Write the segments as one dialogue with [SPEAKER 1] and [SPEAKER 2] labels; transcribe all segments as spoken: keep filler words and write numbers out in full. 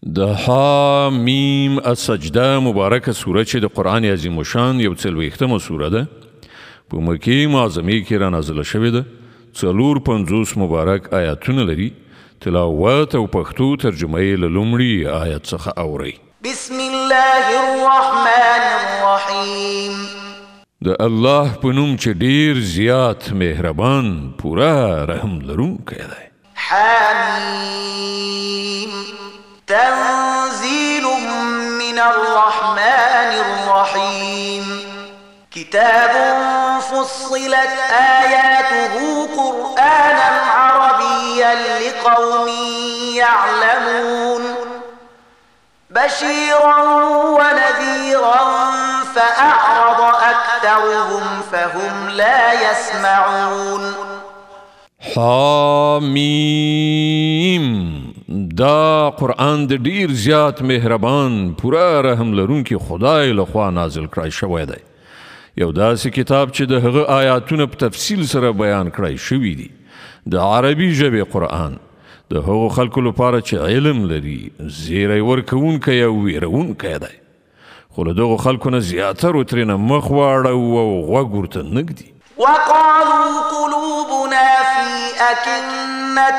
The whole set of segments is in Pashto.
[SPEAKER 1] د ح میم السجده مبارکه سوره چې د قرآن عظیم الشان یو څلوېښتمه سوره ده په مکې معظمې کې را نازله شوې ده. څلور پنځوس مبارک آیاتونه لري. تلاوت او پښتو ترجمه یې له لومړي آیت څخه اورئ.
[SPEAKER 2] بسم الله الرحمن الرحیم.
[SPEAKER 1] د الله په نوم چې ډیر زیات مهربان پورا رحم لرونکی دی.
[SPEAKER 2] حمیم تنزيل من الرحمن الرحيم. كتاب فصلت آياته قرآنا عربيا لقوم يعلمون بشيرا ونذيرا فأعرض أكثرهم فهم لا يسمعون.
[SPEAKER 1] حمیم دا قرآن د ډیر زیات مهربان پورا رحم لرونکي خدای لخوا نازل کړای شوی دی. یو داسې کتاب چې د هغه آیاتونه په تفصیل سره بیان کړای شوي دي. د عربي ژبې قرآن د هغو خلکو لپاره چې علم لري زیری ورکوونکی او ویرونکی دی. خو له دغو خلکو نه زیاترو ترېنه مخ واړوو او غوږ ورته نږدي.
[SPEAKER 2] وقالوا قلوبنا في أكنة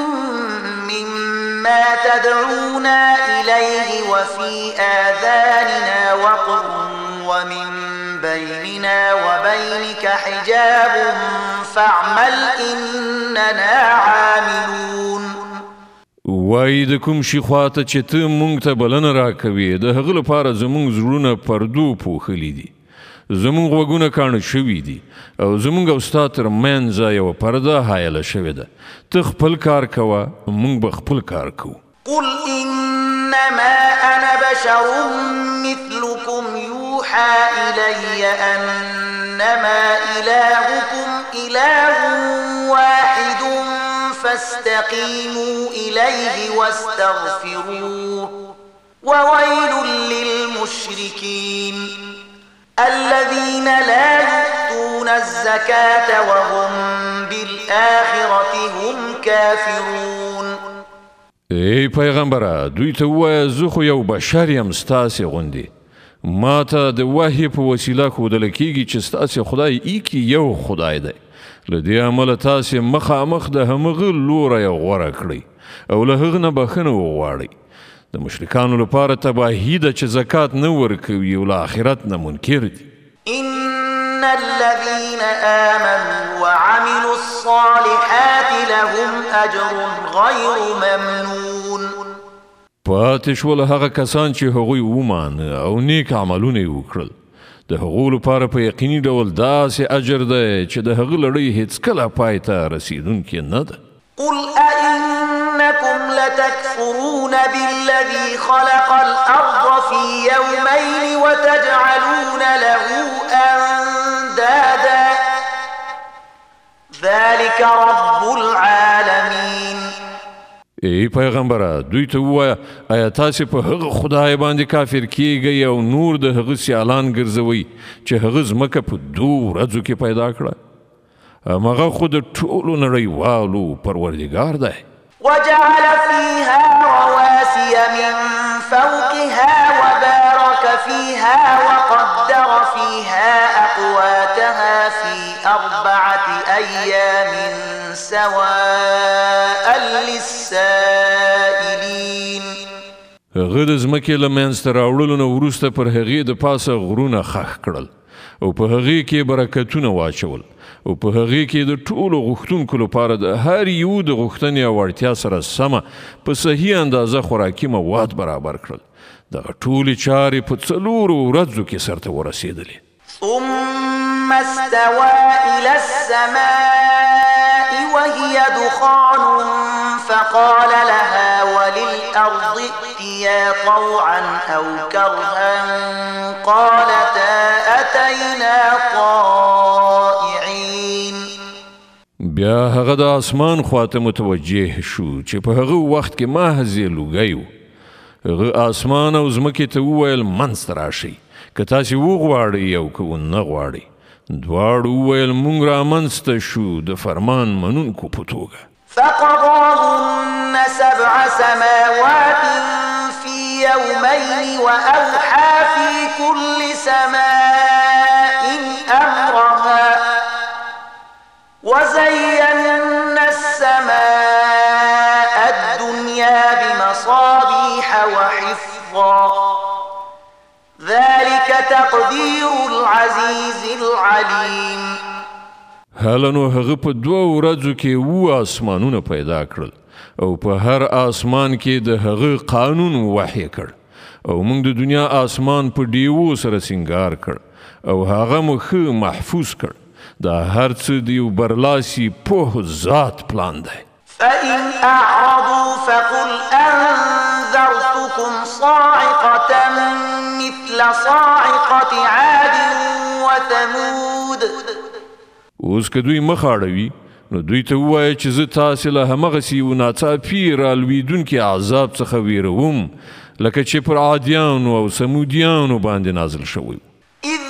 [SPEAKER 2] مما تدعونا إليه وفي آذاننا وقر ومن بيننا وبينك حجاب فاعمل إننا عاملون.
[SPEAKER 1] وای د کوم شي خواته چې ته مونږ ته بلنه راکوې د هغه لپاره زمونږ زړونه پردو پوښلي دي، زمونږ غوږونه کاڼه شوي دي او زمونږ او ستا تر منځه یوه پرده حایله شوې ده. ته خپل کار کوه، مونږ به خپل کار کوو.
[SPEAKER 2] قل إنما أنا بشر مثلكم يوحى إلي أنما إلهكم إله واحد فاستقيموا إليه واستغفروه وويل للمشركين الذين لا يؤتون الزكاة وهم بالآخرة هم كافرون.
[SPEAKER 1] ای پیغمبره دوی ته ووایه زه خو یو بشر یم ستاسې غوندې. ما ته د وحی په وسیله ښودله کېږي چې ستاسې خدای ایکي یو خدای دی. له دې امله تاسې مخامخ د همغه لوری غوره کړئ او له هغه نه بښنه وغواړئ. د مشرکانو لپاره تباهي ده چې زکات نه ورکوي او له آخرت نه منکر دي.
[SPEAKER 2] إن الذين آمنوا وعملوا الصالحات لهم أجر غير ممنون.
[SPEAKER 1] پاتې شول هغه کسان چې هغوی ومانه او نیک عملونه یې وکړل، د هغو لپاره په یقیني ډول داسې اجر دی چې د هغه لړۍ هیڅکله پای ته رسیدونکې نه ده.
[SPEAKER 2] قل أئنكم لتكفرون بالذي خلق الأرض في يومين وتجعلون له أندادا ذلك رب العالمين.
[SPEAKER 1] ای پیغمبره دوی ته ووایه آیا تاسې په هغه خدای باندې کافر کیږئ او نور د هغه سیالان ګرځوئ چې هغه ځمکه په دوو ورځو کې پیدا کړه؟ همغه خو د ټولو نړیوالو پروردګار دی.
[SPEAKER 2] وجعل فيها رواسي من فوقها وبارك فيها وقدر فيها أقواتها في أربعة أيام سواء للسائلين.
[SPEAKER 1] هغه د ځمکې له منځته راوړلو نه وروسته پر هغې د پاسه غرونه خښ کړل او په هغې کې برکتونه واچول او په هغې کې د ټولو غوښتونکو لپاره د هر یو د غوښتنې او اړتیا سره سمه په صحیح اندازه خوراکي مواد برابر کړل. دغه ټولې چارې په څلورو ورځو کې سرته ورسېدلې.
[SPEAKER 2] ثم استوى إلى السماء وهي دخان فقال لها وللأرض ائتيا طوعا أو كرها قالتا أتينا طائعين.
[SPEAKER 1] بیا هغه د اسمان خواته متوجه شو چې په هغه وخت کې محض یې لوګی و. هغه اسمان او ځمکې ته وویل منځته راشئ، که تاسې وغواړئ او که ونه غواړئ. دواړو وویل مونږ رامنځته شو د فرمان منونکو په توګه.
[SPEAKER 2] فقضاهن سبع سماوات يومين وأوحى في كل سماء أمرها وزينا السماء الدنيا بمصابيح وحفظا ذلك تقدير العزيز العليم.
[SPEAKER 1] هلنو هغه په دوه ورځو کې و اسمانونه پیدا کړل او په هر اسمان کې د هغه قانون وحی کړ او موږ د دنیا اسمان په دیو سره سنگار کړ او هغه مخ محفوظ کړ دا هر څه دیو برلاسي په ذات پلان دی.
[SPEAKER 2] فإن أعرضوا فقل أنذرتكم صاعقة مثل صاعقة عاد وثمود.
[SPEAKER 1] اوس که دوی مخ اړوي نو دوی ته ووایه چې زه تاسې له همغسې یو ناڅاپي رالویدونکي عذاب څخه ویروم لکه چې پر عادیانو او سمودیانو باندې نازل شوی.
[SPEAKER 2] إذ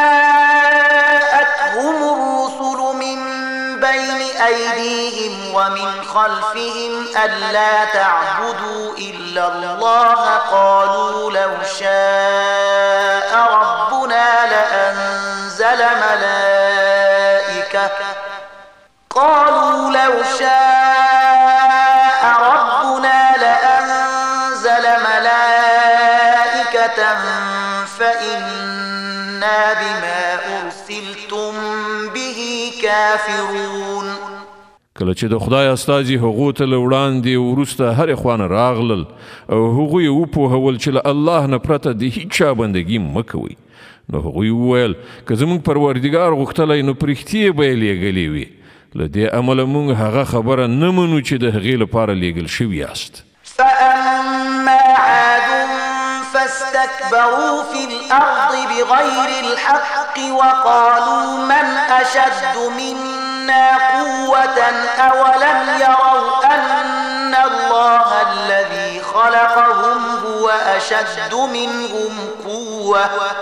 [SPEAKER 2] جاءتهم الرسل من بين أيديهم ومن خلفهم ألا تعبدوا إلا الله قالوا لو شاء ربنا لأنزل ملائكة قالوا لو شاء ربنا لأنزل ملائكة فإنا بما أرسلتم به كافرون.
[SPEAKER 1] کله چې د خدای استازي هغو ته له وړاندې وروسته هرې خواته راغلل او هغوی یې وپوهول چې له الله نه پرته د هیڅ چا بندګي مه کوئ نو هغوی وویل که زموږ پروردګار غوښتلی نو په رښتیا به یې لیږلې وي. له دې امله موږ هغه خبره نه منو چې د هغې لپاره لیږل شوي یاست.
[SPEAKER 2] فأما عاد فاستكبروا في الأرض بغير الحق وقالوا من أشد منا قوة أولم يروا أن الله الذي خلقهم هو أشد منهم قوة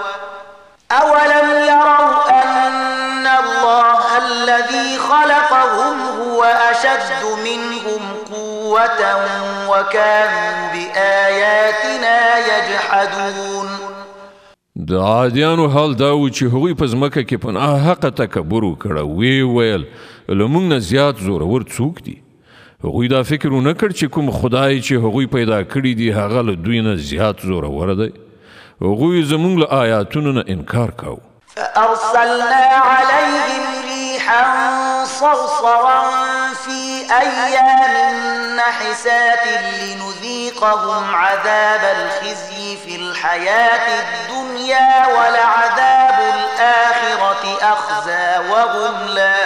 [SPEAKER 2] أولم يروا أن الله الذي خلقهم هو أشد منهم قوة وكانوا بآياتنا يجحدون.
[SPEAKER 1] د عادیانو حال دا و چې هغوی په ځمکه کې په ناحقه تکبر وکړه. ویې ویل له موږ نه زیات زورور څوک دي؟ هغوی دا فکر ونه کړ چې کوم خدای چې هغوی پیدا کړي دي هغه له دوی نه زیات زورور دی. هغوی زموږ له آیاتونو نه انکار کاوه.
[SPEAKER 2] فأرسلنا عليهم ريحا صرصرا في أيام نحسات لنذيقهم عذاب الخزي في الحياة الدنيا ولعذاب الآخرة أخزى وهم لا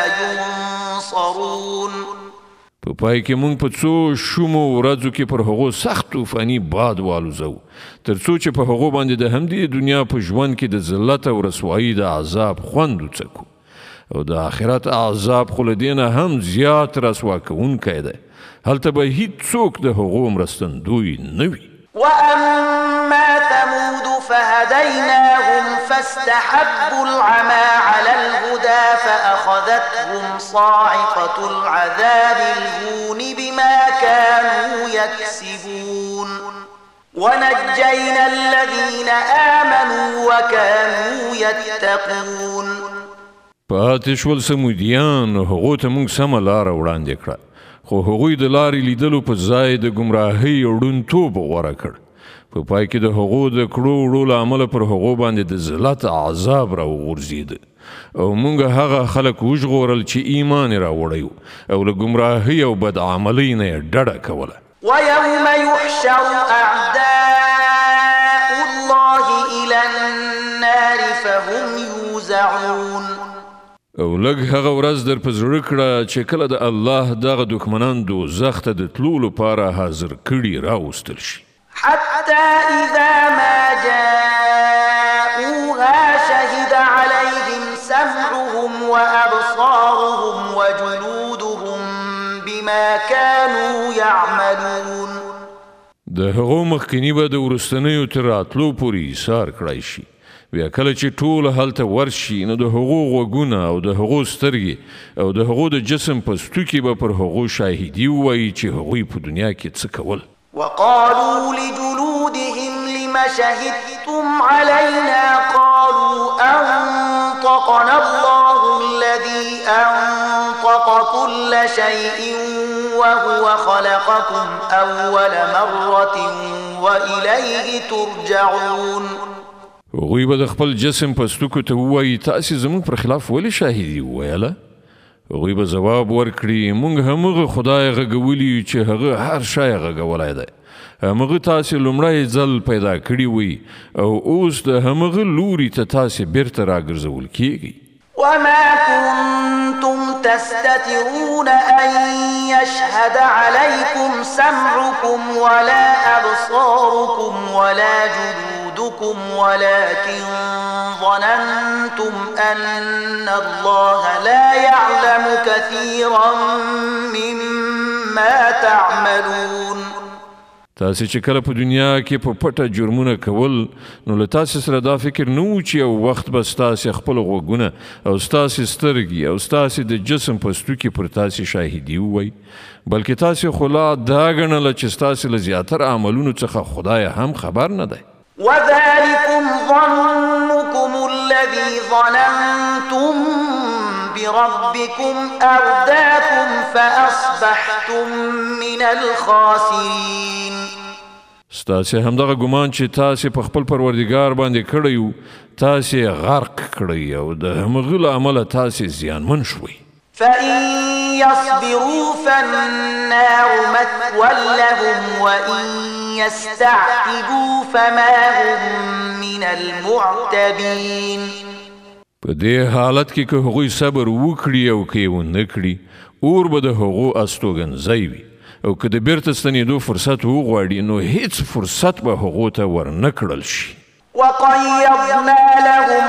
[SPEAKER 2] ينصرون.
[SPEAKER 1] په پای کې موږ په څو شومو ورځو کې پر هغو سخت طوفاني باد والوزو تر څو چې په هغو باندې د همدې دنیا په ژوند کې د ذلت او رسوایي د عذاب خوند وڅکو او د آخرت عذاب خو له دې نه هم زیات رسوا کوونکی دی. هلته به هیڅوک د هغو مرستندوی نه وي.
[SPEAKER 2] وأما ثمود فهديناهم فاستحبوا العمى على الهدى فأخذتهم صاعقة العذاب الهون بما كانوا يكسبون ونجينا الذين آمنوا وكانوا يتقون.
[SPEAKER 1] پاتې شول سمودیان هغو ته موږ سمه لاره وړاندې کړه خو هغوی د لارې لیدلو په ځای د ګمراهۍ ړوندتوب غوره کړ. په پای کې د هغو د کړو وړو له امله پر هغو باندې د ذلت عذاب راوغورځېده او موږ هغه خلک وژغورل چې ایمان یې راوړی او له ګمراهۍ او بدعملۍ نه یې ډډه کوله.
[SPEAKER 2] ويوم يحشر أعداء الله إلى النار فهم يوزعون.
[SPEAKER 1] او لږ هغه ورځ در په زړه کړه چې کله د الله دغه دښمنان دوزخ ته د تلو لپاره حاضر کړي راوستل شي.
[SPEAKER 2] حتى إذا ما جاءوها شهد عليهم سمعهم وأبصارهم وجلودهم بما كانوا يعملون.
[SPEAKER 1] د هغو مخکینی به د وروستنیو تر راتلو پورې ایثار کړی شي. بیا کله چې ټول هلته ورشي نو د هغو غوږونه او د هغو سترګې او د هغو د جسم په ستوکي به پر هغو شاهدي ووایي چې هغوی په دنیا کې څه کول.
[SPEAKER 2] وقالوا لجلودهم شهدتم علينا قالوا أنطقنا الله الذي أنطق كل شيء وهو خلقكم أول مرة وإليه ترجعون.
[SPEAKER 1] هغوی به د خپل جسم په ستوکو ته ووایي تاسې زموږ پر خلاف ولې شاهدي وویله؟ هغوی به ځواب ورکړي موږ همغه خدای غږولی چې هغه هر شی غږولی دی. همغه تاسې لومړی ځل پیدا کړي وي او اوس د همغه لوري ته تاسې بیرته راګرځول کیږي.
[SPEAKER 2] وما كنتم تستترون أن يشهد عليكم سمعكم ولا أبصاركم ولا جلودكم ولكن ظننتم أن الله لا يعلم كثيرا مما تعملون.
[SPEAKER 1] تاسې چې کله په دنیا کې په پټه جرمونه کول نو له تاسې سره دا فکر نه و چې یو وخت به ستاسې خپل غوږونه او ستاسې سترګې او ستاسې د جسم په ستوکې پر تاسې شاهدي ووایي، بلکې تاسې خو لا دا ګڼله چې ستاسې له زیاتر عملونو څخه خدای هم خبر نه دی.
[SPEAKER 2] وذلكم ظنكم الذي ظننتم بربكم أرداكم فأصبحتم من الخاسرين.
[SPEAKER 1] ستاسې همدغه ګمان چې تاسې په خپل پروردګار باندې کړی و تاسې غرق کړی او د همغه له امله تاسې زیانمن شوئ.
[SPEAKER 2] فإن يصبروا فالنار مثوى لهم وإن يستعتبوا فما هم من المعتبين.
[SPEAKER 1] په دې حالت کې که هغوی صبر وکړي او که یې ونه کړي اور به د هغو استوګنځی وي او که د بیرته ستنېدو فرصت وغواړي نو هیڅ فرصت به هغو ته ورنه کړل شي.
[SPEAKER 2] وقيضنا لهم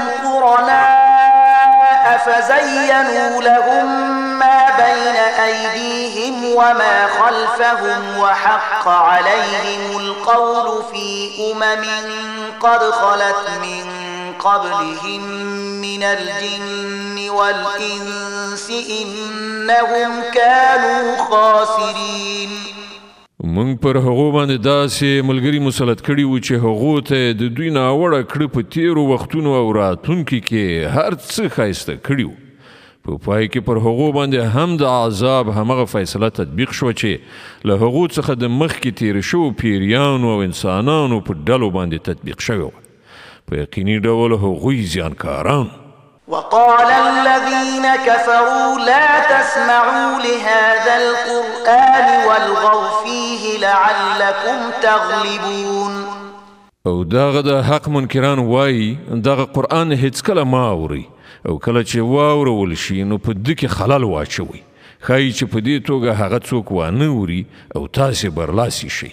[SPEAKER 2] قرناء فزينوا لهم ما بين أيديهم وما خلفهم وحق عليهم القول في أمم قد خلت من قبلهم من الجن والإنس إنهم كانوا خاسرين.
[SPEAKER 1] مونږ پر هغو باندې داسې ملګري مسلط کړي وو چې هغو ته د دوی ناوړه کړه په تیرو وختونو او راتلونکي کې هر څه ښایسته کړي وو. په پای کې پر هغو باندې هم د عذاب همغه فیصله تطبیق شوه چې له هغو څخه د مخکې تیر شوو پیریانو او انسانانو په ډلو باندې تطبیق شوی وه. په یقیني ډول هغوی زیانکاران.
[SPEAKER 2] وقال الذين كفروا لا تسمعوا لهذا القرآن والغوا فيه لعلكم تغلبون.
[SPEAKER 1] او داغه د حق منکران وایي دغه قرآن هیڅکله ما اوري او کله چې واورول شي نو په دې کې خلل واچوي، ښایي چې په دې توګه هغه څوک وانه اوري او تاسې برلاسي شي.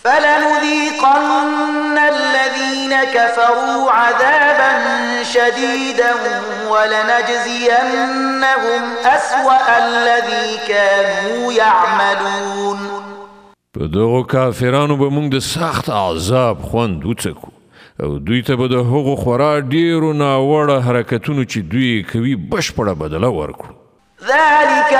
[SPEAKER 2] فلنذيقن الذين كفروا عذابا شديدا ولنجزينهم أسوأ الذي كانوا يعملون.
[SPEAKER 1] په دغو کافرانو به موږ د سخت عذاب خوند وڅکو او دوی ته به د هغو خورا ډیرو ناوړه حرکتونو چې دوی کوي بشپړه بدله ورکړو.
[SPEAKER 2] ذلك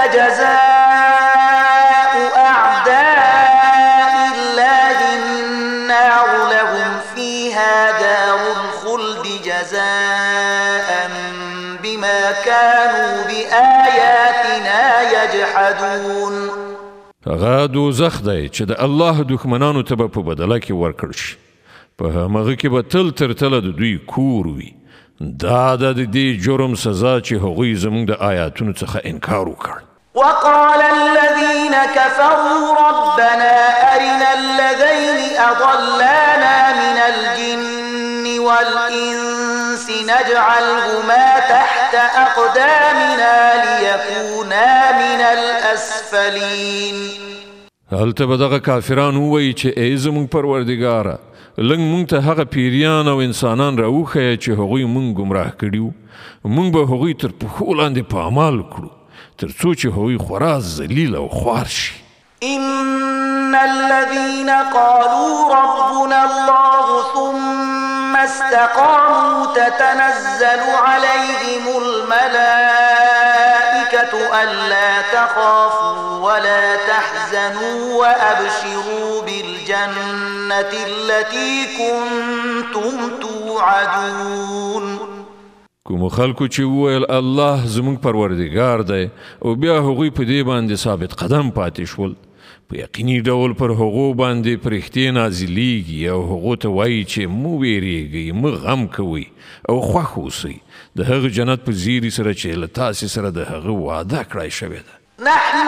[SPEAKER 2] جزاء أعداء الله النار لهم فيها دار الخلد جزاء بما كانوا بآياتنا يجحدون.
[SPEAKER 1] هغه دوزخ دی چې د الله دښمنانو ته به په بدله کې ورکړ شي، په همغه کې به تل تر تله د دوی کور وي. دا د دې جرم سزا چې هغوی زموږ د آیاتونو څخه انکار وکړ.
[SPEAKER 2] وقال الذين كفروا ربنا أرنا الذين أضلانا من الجن والإنس نجعلهما تحت أقدامنا ليكونا من الأسفلين.
[SPEAKER 1] هلته به دغه کافران ووایي چې ای زموږ پروردګاره لږ موږ ته هغه پیریان او انسانان راوښیه چې هغوی موږ ګمراه کړي وو، موږ به هغوی تر پښو لاندې پامال کړو تر څو چې هغوی خورا ذلیل او خوار شي.
[SPEAKER 2] إن الذين قالوا ربنا الله ثم استقاموا تتنزل عليهم الملائكة ألا تخافوا ولا تحزنوا وأبشروا بالجنة الجنة التي كنتم توعدون.
[SPEAKER 1] کوم خلکو چې وویل الله زموږ پروردګار دی او بیا هغوی په دې باندې ثابت قدم پاتې شول، په یقیني ډول پر هغو باندې پرښتې نازلیږي او هغو ته وایي چې مو ویریږئ، مه غم کوئ او خوښ اوسئ د هغه جنت په زیري سره چې له تاسې سره د هغه وعده کړی شوې ده.
[SPEAKER 2] نحن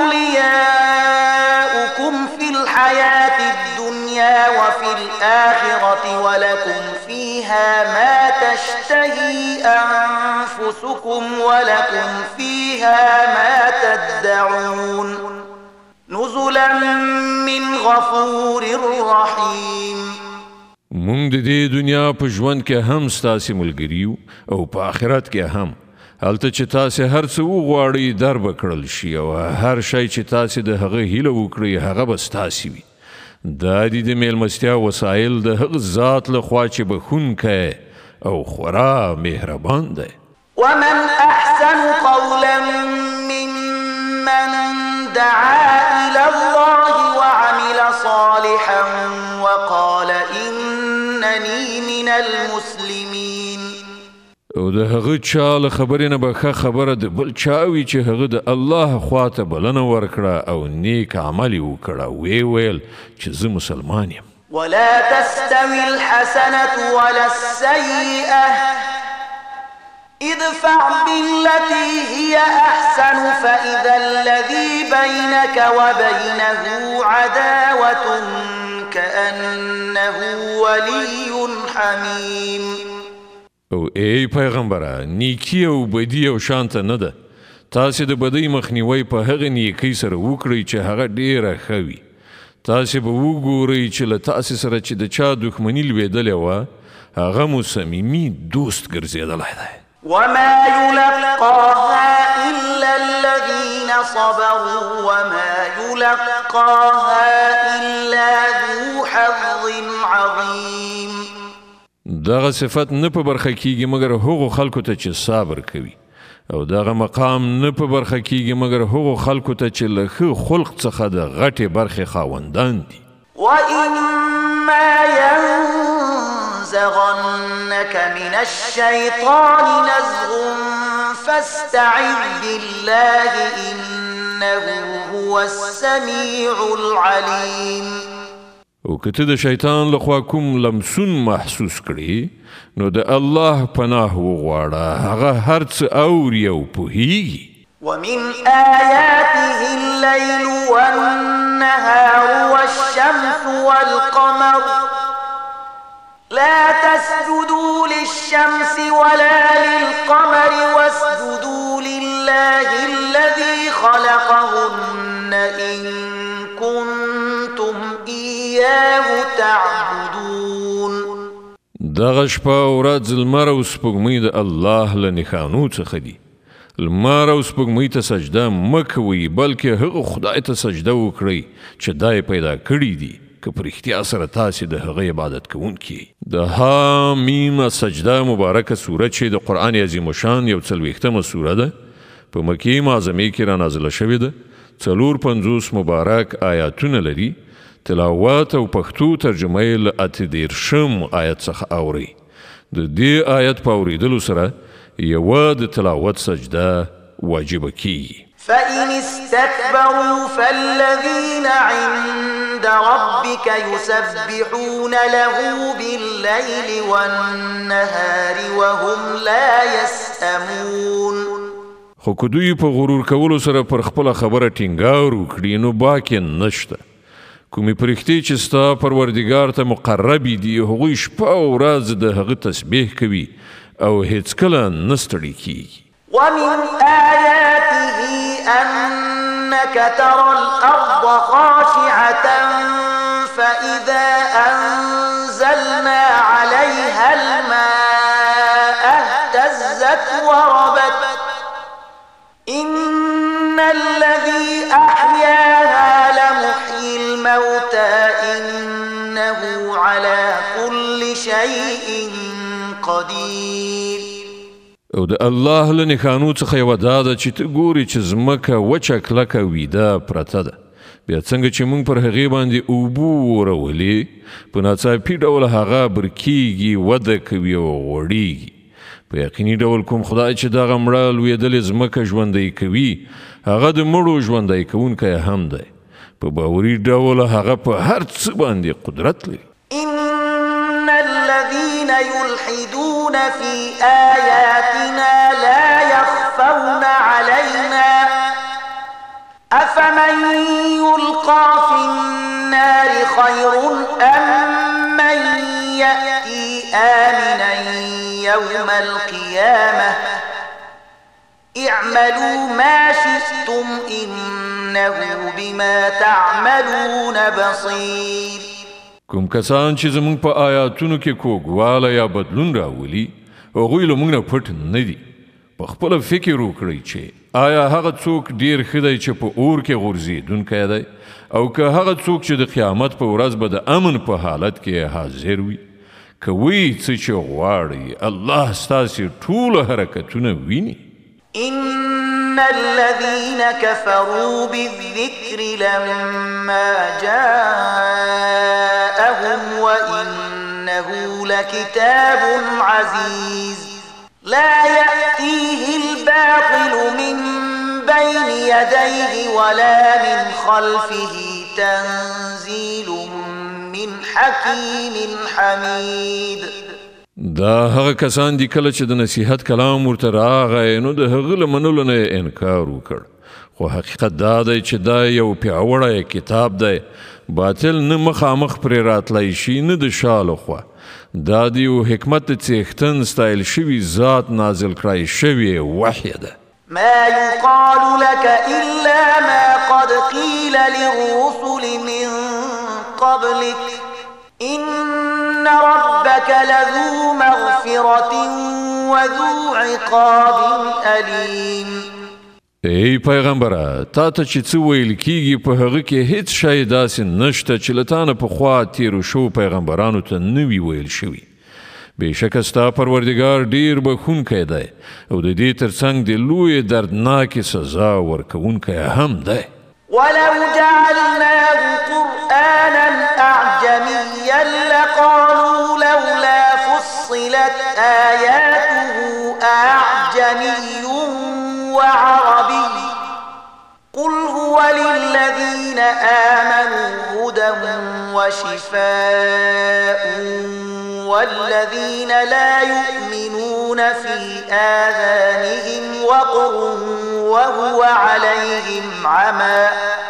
[SPEAKER 2] أولياؤكم في الحياة الدنيا وفي الآخرة ولكم فيها ما تشتهي أنفسكم ولكم فيها ما تدعون نزلا من غفور رحيم.
[SPEAKER 1] مونږ د دې دنیا په ژوند کې هم ستاسې ملګري یو او په آخرت کې هم. هلته چې تاسې هر څه وغواړئ در به کړل شي او هر شی چې تاسې د هغه هیله وکړئ هغه به ستاسې وي. دا دي د میلمستیا وسایل د هغه ذات لخوا چې بخښونکی او خورا مهربان دی.
[SPEAKER 2] ومن أحسن قولا ممن دعا إلى الله وعمل صالحا وقال إنني من المسلمين.
[SPEAKER 1] او د هغه چا له خبرې نه به ښه خبره د بل چا وي چې هغه د الله خواته بلنه ورکړه او نیک عمل یې وکړه، ویې ویل چې زه مسلمان یم.
[SPEAKER 2] ولا تستوي الحسنة ولا السيئة ادفع بالتي هي أحسن فإذا الذي بينك وبينه عداوة كأنه ولي حميم.
[SPEAKER 1] او ای پیغمبره، نیکی او بدی او شانته نه ده. تاسې د بدۍ مخنیوی په هغه نیکۍ سره وکړئ چې هغه ډیره ښه وي. تاسې به وګورئ چې له تاسې سره چې د چا دښمني لوېدلې وه هغه مو صمیمي دوست ګرځېدلی دی.
[SPEAKER 2] وما يلقاها إلا الذين صبروا وما يلقاها إلا ذو حظ عظيم.
[SPEAKER 1] دغه صفت نه په برخه کیږي مګر هغو خلکو ته چې صبر کوي، او دغه مقام نه په برخه کیږي مګر هغو خلکو ته چې له ښه خلق څخه د غټې برخې خاوندان دي.
[SPEAKER 2] وإما ينزغنك من الشيطان نزغ فاستعذ بالله إنه هو السميع العليم.
[SPEAKER 1] او که ته د شیطان لخوا کوم لمسون محسوس کړي نو د الله پناه وغواړه، هغه هر څه اوري او پوهیږي.
[SPEAKER 2] ومن آياته الليل والنهار والشمس والقمر لا تسجدوا للشمس ولا للقمر واسجدوا لله الذي خلقهن إن كنتم إياه تعبدون.
[SPEAKER 1] دغه شپه او ورځ لمر او سپوږمۍ د الله له نښانو څخه دي. لمر او سپوږمۍ ته سجده مه کوئ بلکې هغه خدای ته سجده وکړئ چې دا یې پیدا کړي دي که په رښتیا سره تاسې د هغه عبادت کوونکي. د حامیم سجده مبارکه سوره چې د قرآن عظیم شان یو څلوېښتمه سوره ده، په مکې معظمې کې را نازله شوې ده، څلور پنځوس مبارک آیاتونه لري. تلاوت او پښتو ترجمه یې له اته دېرشم آیت څخه اورئ. د دې آیت په اورېدلو سره یوه د تلاوت سجده واجبه کیږي.
[SPEAKER 2] فإن استكبروا فالذين عند ربك يسبحون له بالليل والنهار وهم لا يسأمون.
[SPEAKER 1] خو که دوی په غرور کولو سره پر خپله خبره ټینګار وکړي نو باک یې نشته. کومې پرښتې چې ستا پروردګار ته مقربې دي هغوی شپه او ورځ د هغه تسبیح کوي او هیڅکله نه ستړي کیږي.
[SPEAKER 2] ومن آياته أنك ترى الأرض خاشعة فإذا أنزلنا عليها الماء اهتزت وربت إن الذي أحياها لمحيي الموتى إنه على كل شيء قدير.
[SPEAKER 1] او د الله له نښانو څخه یوه دا ده چې ته ګورې چې ځمکه وچه کلکه ویده پرته ده. بیا څنګه چې موږ پر هغې باندې اوبه ورولې په ناڅاپي ډول هغه برکیږي وده کوي او غوړیږي په یقیني ډول کوم خدای چې دغه مړه لویدلې ځمکه ژوندی کوي هغه د مړو ژوندی کوونکی هم دی په باوري ډول هغه په هر څه باندې قدرت لري
[SPEAKER 2] إن الذين يلحدون في آياتنا لا يخفون علينا أفمن يلقى في النار خير أم من يأتي آمنا يوم القيامة اعملوا ما شئتم إنه بما تعملون بصير
[SPEAKER 1] کوم کسان چې زموږ په آیاتونو کې کوږوالی یا بدلون راولي هغوی له موږ نه پټ نه دي په خپله فکر وکړئ چې آیا هغه څوک ډیر ښه دی چې په اور کې غورځېدونکی دی او که هغه څوک چې د قیامت په ورځ به د امن په حالت کې حاضر وي کوئ څه چې غواړئ الله ستاسې ټول حرکتونه ویني
[SPEAKER 2] إن الذين كفروا بالذكر لما جاءهم وإنه لكتاب عزيز لا يأتيه الباطل من بين يديه ولا من خلفه تنزيل من حكيم حميد
[SPEAKER 1] دا هغه کسان دي کله چې د نصیحت کلام ورته راغی نو د هغه له منلو نه انکار وکړ خو حقیقت دا دی چې دا یو پیاوړی کتاب دی باطل نه مخامخ پرې راتلی شي نه د شا لخوا دا د یو حکمت د څښتن ستایل شوي ذات نازل کړی شوی وحی ده
[SPEAKER 2] ما يقال لك إلا ما قد قيل للرسل من قبلك إن ربك لذو مغفرة وذو عقاب أليم
[SPEAKER 1] ای پیغمبره تا ته چې څه ویل کیږي په هغه کې هیڅ شی داسې نشته چې له تا نه پخوا تیرو شو پیغمبرانو ته نه وي ویل شوي بېشکه ستا پروردګار ډیر بخښونکی دی او د دې ترڅنګ د لویې دردناکې سزا ورکوونکی هم دی
[SPEAKER 2] ولو جعلناه قرآنا أعجميا لقالوا لولا فصلت آياته أعجمي وعربي قل هو للذين آمنوا هدى وشفاء والذين لا يؤمنون في آذانهم وقر وهو عليهم عمى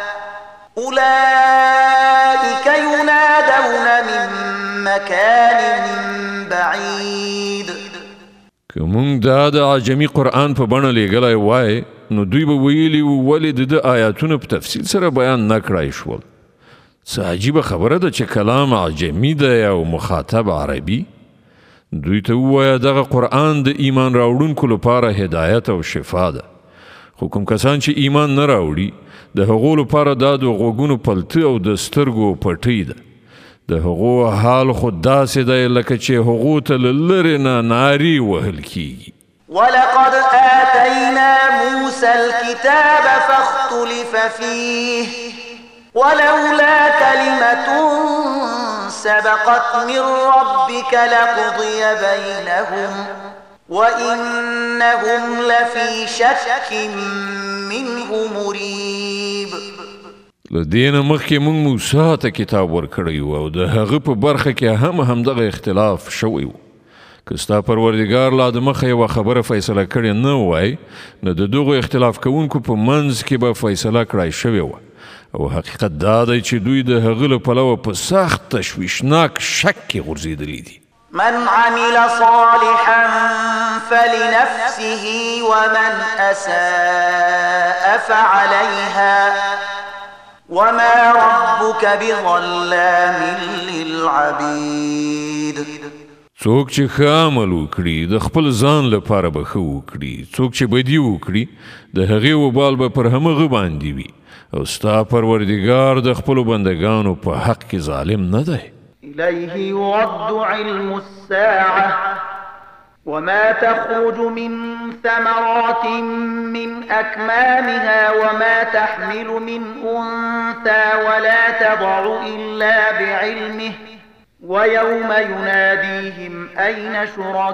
[SPEAKER 2] أولئك ينادون من مكان بعيد
[SPEAKER 1] که مونږ دا د عجمي قرآن په بڼه لیږلی وای نو دوی به ویلي وو ولې د ده آیاتونه په تفصیل سره بیان نه کړای شول څه عجیبه خبره ده چې کلام عجمي دی او مخاطب عربي دوی ته ووایه دغه قرآن د ایمان راوړونکو لپاره هدایت او شفا ده خو کوم کسان چې ایمان نه راوړي د هغو لپاره دا د غوږونو پلته او د سترګو پټۍ ده د هغو حال خو داسې دی لکه چې هغو ته له لرې نه نارې وهل کیږي
[SPEAKER 2] ولقد آتينا موسى الكتاب فاختلف فيه ولولا كلمة سبقت من ربك لقضي بينهم وإنهم لفي شك منه مريب
[SPEAKER 1] لدينا مخکې مونږ موسی ته کتاب ورکړی و او د هغه په برخه کې هم همدغه اختلاف شوی و که ستا پروردګار لا د مخه یوه خبره فیصله کړې نه وای نو د دغو اختلاف کوونکو په منځ کې به فیصله کړای شوې وه او حقیقت دا دی چې دوی د هغه له پلوه په سخت تشویشناک شک کې غورځېدلي دي
[SPEAKER 2] من عمل صالحا فلنفسه ومن أساء فعليها وما ربك بظلام للعبيد
[SPEAKER 1] څوک چې ښه عمل وکړي د خپل ځان لپاره به ښه وکړي څوک چې بدي وکړي د هغې وبال به پر همغه باندې وي او ستا پروردګار د خپلو بندګانو په حق کې ظالم نه دی
[SPEAKER 2] إليه يرد علم الساعة وما تخرج من ثمرات من أكمامها وما تحمل من أنثى ولا تضع إلا بعلمه ويوم يناديهم أين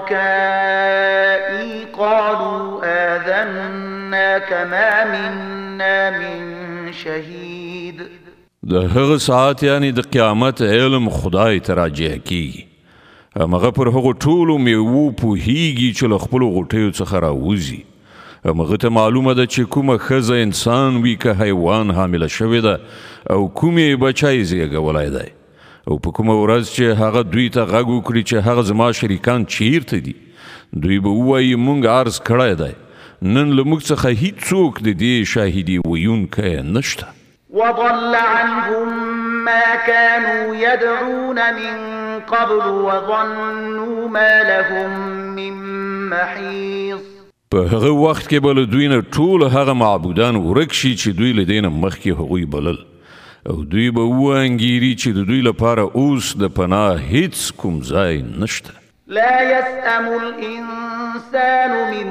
[SPEAKER 2] شركائي قالوا آذناك ما منا من شهيد.
[SPEAKER 1] د هغه ساعت یعنی د قیامت علم خدای ته راجع کیږي. همغه پر هغو ټولو میوو پوهیږي چې له خپلو غوټیو څخه راوځي. همغه ته معلومه ده چې کومه ښځه انسان وي که حیوان حامله شوې ده او کومې بچی زیږولی دی او په کومه ورځ چې هغه دوی ته غږ وکړي چې هغه زما شریکان چیرته دي دوی به ووایي موږ عرض کړی دی نن له موږ څخه هیڅوک د دې شاهدي ویونکی نشته.
[SPEAKER 2] وضل عنهم ما كانوا يدعون من قبل وظنوا ما لهم من محيص.
[SPEAKER 1] په هغه وخت کې به له دوی نه ټول هغه معبودان ورک شي چې دوی له دې نه مخکې هغوی بلل او دوی به وانګیري چې د دوی لپاره اوس د پناه هیڅ کوم ځای نشته.
[SPEAKER 2] لا يسأم الإنسان من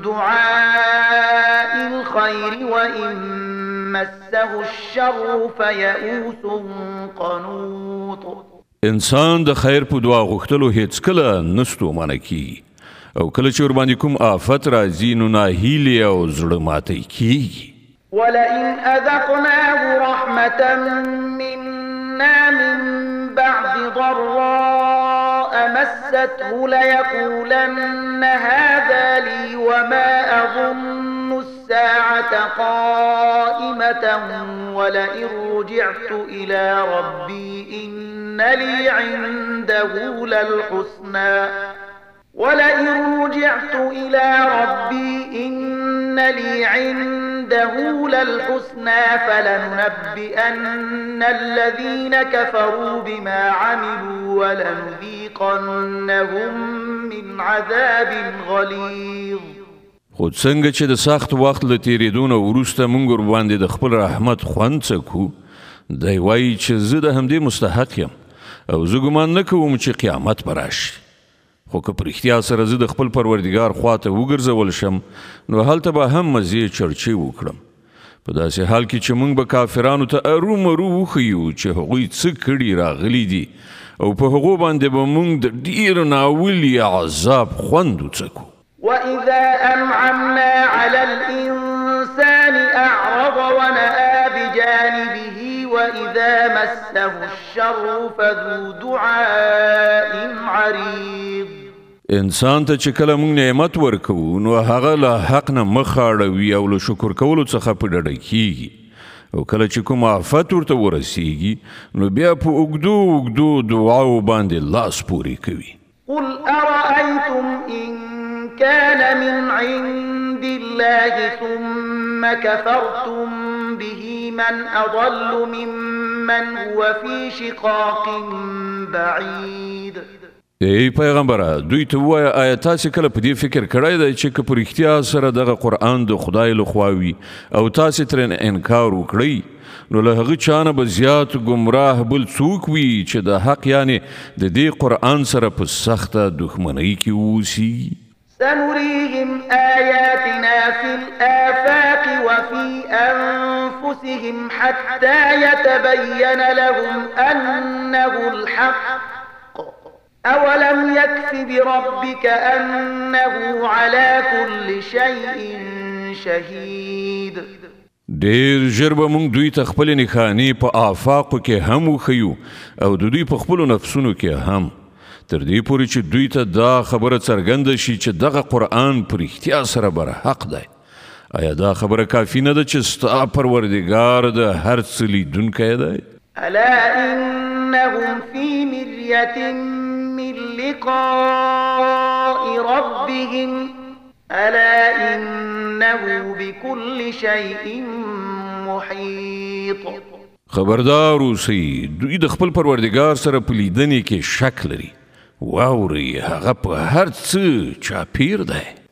[SPEAKER 2] دعاء الخير وإن مسه الشر فيئوس قنوط.
[SPEAKER 1] انسان د خیر په دعا غوښتلو هیڅ کله نستومانه کیږي او کله چې ورباندې کوم آفت راځي نو ناهیلي او زړه ماتی کیږي.
[SPEAKER 2] ولئن أذقناه رحمة منا من بعد ضراء مسته ليقولن هذا لي وما أظن الساعة قائمة ولئن رجعت إلى ربي إن لي عنده للحسنى ولئن رجعت إلى ربي إن لي عنده للحسنى فلننبئن الذين كفروا بما عملوا ولنذيقنهم من عذاب غليظ.
[SPEAKER 1] خود څنګه چې د سخت وخت له تیریدو نه وروسته موږ ورباندې د خپل رحمت خوند څکو دی وایي چې زه د همدې مستحق یم او زه ګمان نه کوم چې قیامت به راشي خو که په رښتیا سره زه د خپل پروردګار خواته وګرځول شم نو هلته به هم مزې چرچې وکړم په داسې حال کې چې موږ به کافرانو ته ارومرو وښیو چې هغوی څه کړي راغلي دي او په هغو باندې به موږ د ډېر ناولي عذاب خوند وڅکو.
[SPEAKER 2] وإذا أنعمنا على الإنسان أعرض ونأى بجانبه وإذا مسه الشر فذو دعاء عريض.
[SPEAKER 1] انسان ته چې کله موږ نعمت ورکوو نو هغه له حق نه مخ اړوي او له شکر کولو څخه په ډډه کیږي او کله چې کوم آفت ورته ورسیږي نو بیا په اوږدو اوږدو دعاو باندې لاس پورې کوي.
[SPEAKER 2] قل أرأيتم إن كان من عند الله ثم كفرتم به من أضل ممن هو في شقاق بعيد.
[SPEAKER 1] ای پیغمبره دوی ته ووایه آیا تاسې کله په دې فکر کړی دی چې که په رښتیا سره دغه قرآن د خدای لخوا وي او تاسې ترې انکار وکړئ نو له هغه چا نه به زیات ګمراه بل څوک وي چې د حق یعنې د دې قرآن سره په سخته دښمنۍ کې واوسي.
[SPEAKER 2] سنريهم آياتنا في الآفاق وفي أنفسهم حتى يتبين لهم أنه الحق أولم يكف بربك أنه على كل شيء شهيد.
[SPEAKER 1] ډیر ژر به موږ دوی ته خپلې نښانې په آفاقو کې هم وښیو او د دوی په خپلو نفسونو کې هم تر دې پورې چې دوی ته دا خبره څرګنده شي چې دغه قرآن په رښتیا سره برحق دی. آیا دا خبره کافي نه ده چې ستا پروردګار د هر څه لیدونکی دی؟
[SPEAKER 2] ألا إنهم في مرية من لقاء ربهم ألا إنه بكل شيء محيط.
[SPEAKER 1] خبردار اوسئ دوی د خپل پروردګار سره په لیدنې کې شک لري واورئ هغه په هر څه چاپیر دی.